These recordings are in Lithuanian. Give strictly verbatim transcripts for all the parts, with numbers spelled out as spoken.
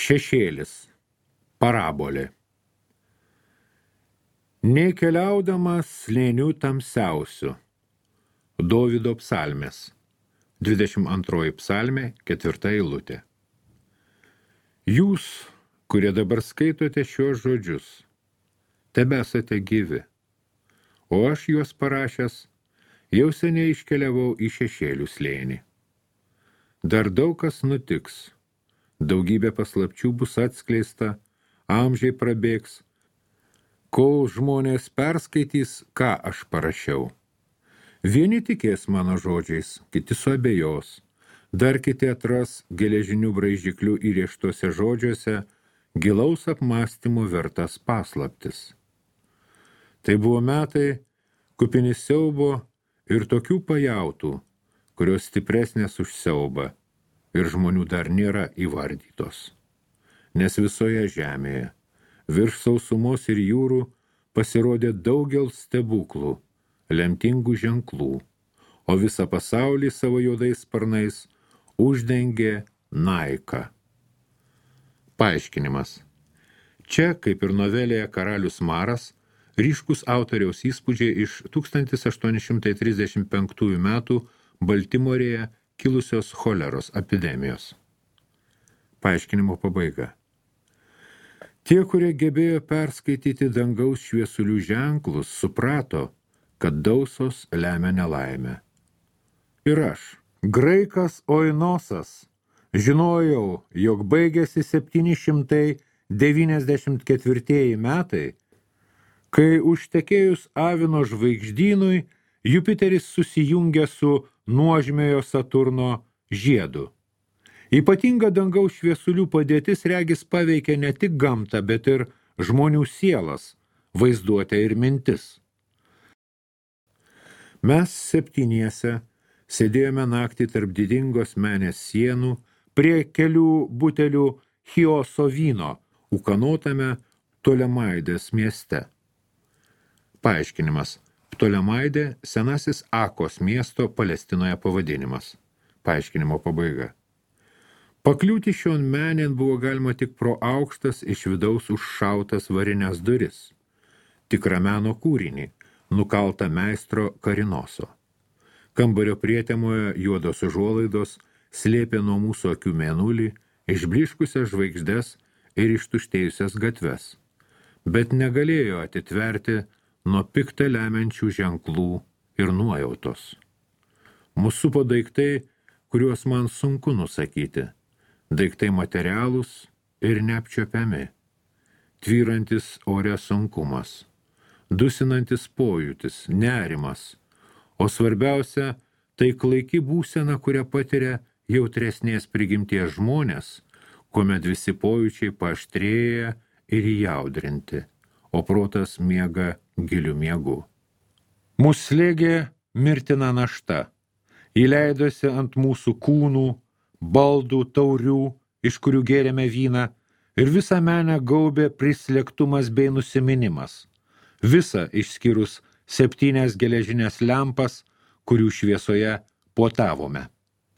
Šešėlis. Parabolė. Nei keliaudamas slėniu tamsiausiu. Dovydo psalmės. dvidešimt antroji psalmė, ketvirta eilutė. Jūs, kurie dabar skaitote šios žodžius, tebesate gyvi, o aš juos parašęs jau seniai iškeliavau į šešėlių slėnį. Dar daug kas nutiks, daugybė paslapčių bus atskleista, amžiai prabėgs, kol žmonės perskaitys, ką aš parašiau. Vieni tikės mano žodžiais, kiti suabejos, dar kiti atras geležinių braižiklių įrėžtuose žodžiuose gilaus apmąstymo vertas paslaptis. Tai buvo metai, kupini siaubo ir tokių pajautų, kurios stipresnės už siaubą ir žmonių dar nėra įvardytos. Nes visoje žemėje, virš sausumos ir jūrų pasirodė daugel stebuklų, lemtingų ženklų, o visą pasaulį savo juodais sparnais uždengė Naika. Paaiškinimas. Čia, kaip ir novelėje Karalius Maras, ryškus autoriaus įspūdžiai iš tūkstantis aštuoni šimtai trisdešimt penktųjų metų Baltimorėje kilusios choleros epidemijos. Paaiškinimo pabaiga. Tie, kurie gebėjo perskaityti dangaus šviesulių ženklus, suprato, kad dausos lemia nelaimę. Ir aš, graikas Oinosas, žinojau, jog baigėsi septyni šimtai devyniasdešimt ketvirtieji metai, kai užtekėjus Avino žvaigždynui Jupiteris susijungia su nuožmiojo Saturno žiedu. Ypatinga dangaus šviesulių padėtis regis paveikia ne tik gamtą, bet ir žmonių sielas, vaizduotę ir mintis. Mes septyniese sėdėjome naktį tarp didingos menės sienų prie kelių butelių Chioso vyno, ūkanotame Ptolemaidės mieste. Paaiškinimas. Ptolemaidė – senasis Akos miesto Palestinoje pavadinimas. Paaiškinimo pabaiga. Pakliūti šion menėn buvo galima tik pro aukštas iš vidaus užšautas varinės duris. Tikrą meno kūrinį, nukaltą meistro Karinoso. Kambario prietemoje juodos užuolaidos slėpė nuo mūsų akių mėnulį, išbliškusias žvaigždes ir ištuštėjusias gatves, bet negalėjo atitverti nuo piktą lemiančių ženklų ir nuojautos. Mūsų supo daiktai, kuriuos man sunku nusakyti, daiktai materialūs ir neapčiuopiami, tvyrantis ore sunkumas, dusinantis pojūtis, nerimas, o svarbiausia, tai klaiki būsena, kurią patiria jautresnės prigimties žmonės, kuomet visi pojūčiai paaštrėja ir įjaudrinti, o protas miega giliu miegu. Mūs slėgė mirtina našta, įleidosi ant mūsų kūnų, baldų, taurių, iš kurių gėrėme vyną, ir visą menę gaubė prislėgtumas bei nusiminimas, visa išskyrus septynias geležinės lempas, kurių šviesoje puotavome.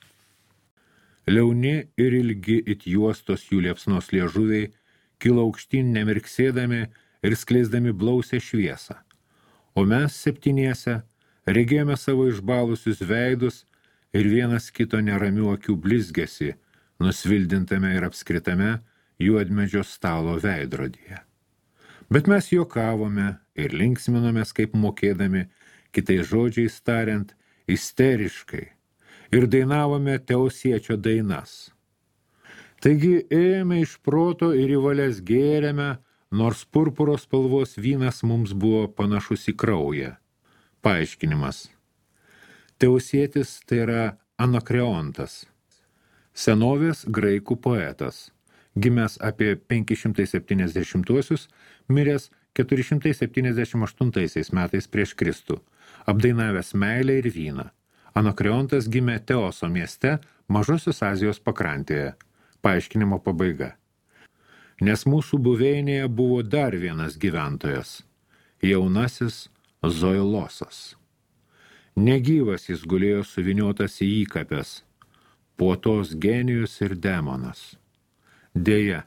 Liauni ir ilgi it juostos jų liepsnos liežuviai kilo aukštyn nemirksėdami ir skleisdami blausę šviesą, o mes septyniese regėjome savo išbalusius veidus ir vienas kito neramių akių blizgėsi, nusvildintame ir apskritame juodmedžio stalo veidrodyje. Bet mes juokavome ir linksminomės kaip mokėdami, kitais žodžiais tariant, isteriškai, ir dainavome Teosiečio dainas. Taigi ėjome iš proto ir į valias gėrėme, nors purpuros spalvos vynas mums buvo panašus į kraują. Paaiškinimas. Teosietis tai yra Anakreontas, senovės graikų poetas, gimęs apie penki šimtai septyniasdešimtuosius, miręs keturi šimtai septyniasdešimt aštuntaisiais metais prieš Kristų, apdainavęs meilę ir vyną. Anakreontas gimė Teoso mieste, Mažosios Azijos pakrantėje. Paaiškinimo pabaiga. Nes mūsų buveinėje buvo dar vienas gyventojas, jaunasis Zoilosas. Negyvas jis gulėjo suviniotas į įkapes, puotos genijus ir demonas. Deja,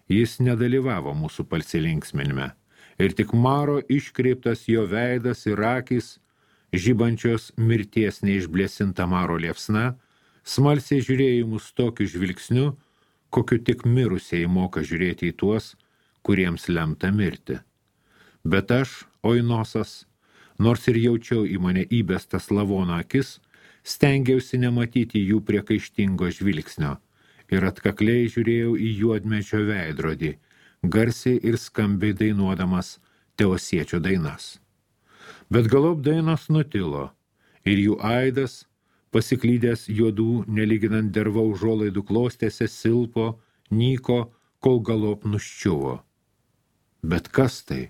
Jis nedalyvavo mūsų palsilinksminime, ir tik maro iškreiptas jo veidas ir akys, žibančios mirties neišblėsinta maro liepsna, smalsiai žiūrėjo į mus tokiu žvilgsniu, kokiu tik mirusieji moka žiūrėti į tuos, kuriems lemta mirti. Bet aš, Oinosas, nors ir jaučiau į mane įbestas lavono akis, stengiausi nematyti jų priekaištingo žvilgsnio ir atkakliai žiūrėjau į juodmečio veidrodį, garsiai ir skambiai dainuodamas teosiečio dainas. Bet galop dainos nutilo, ir jų aidas, pasiklydęs juodų, nelyginant dervau užuolaidų klostėse, silpo, nyko, kol galop nuščiuvo. Bet kas tai?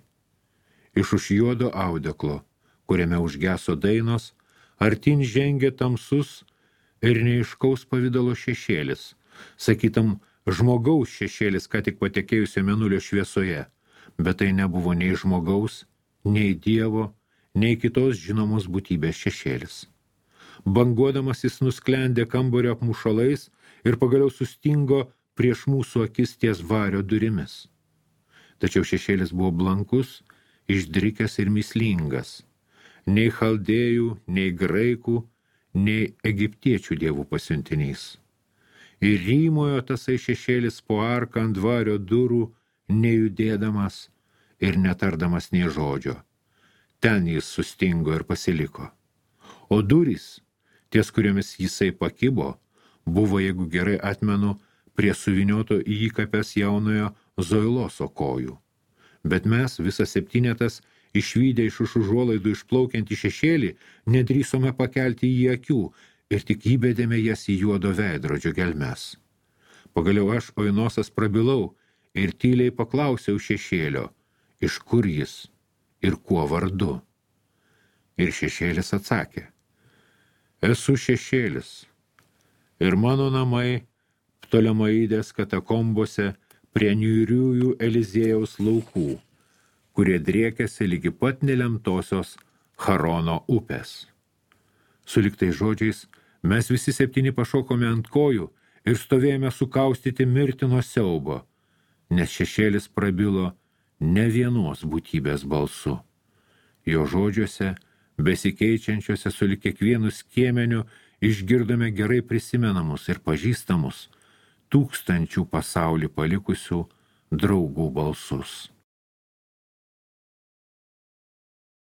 Iš už juodo audeklo, kuriame užgeso dainos, artin žengė tamsus ir neiškaus pavidalo šešėlis, sakytam, žmogaus šešėlis, ką tik patekėjusio mėnulio šviesoje, bet tai nebuvo nei žmogaus, nei Dievo, nei kitos žinomos būtybės šešėlis. Banguodamas jis nusklendė kambario apmušalais ir pagaliau sustingo prieš mūsų akis ties vario durimis. Tačiau šešėlis buvo blankus, išdrikęs ir mįslingas. Nei chaldėjų, nei graikų, nei egiptiečių dievų pasiuntinys. Ir rymojo tasai šešėlis po arką ant vario durų, nejudėdamas ir netardamas nei žodžio. Ten jis sustingo ir pasiliko. O durys, ties kuriomis jisai pakibo, buvo, jeigu gerai atmenu, prie suvinioto į įkapes jaunojo Zoiloso kojų. Bet mes, visas septynetas, išvydę iš už užuolaidų išplaukiantį šešėlį, nedrįsome pakelti į akių ir tik įbedėme jas į juodo veidrodžio gelmes. Pagaliau aš, Oinosas, prabilau ir tyliai paklausiau šešėlio, iš kur jis ir kuo vardu. Ir šešėlis atsakė, esu šešėlis, ir mano namai Ptolemaidės katakombose prie niūriųjų Eliziejaus laukų, kurie driekėsi lygi pat nelemtosios Charono upės. Suliktai žodžiais mes visi septyni pašokome ant kojų ir stovėjome sukaustyti mirtino siaubo, nes šešėlis prabilo ne vienos būtybės balsu. Jo žodžiuose, besikeičiančiuose sulig kiekvienu skiemeniu, išgirdome gerai prisimenamus ir pažįstamus, tūkstančių pasaulį palikusių draugų balsus.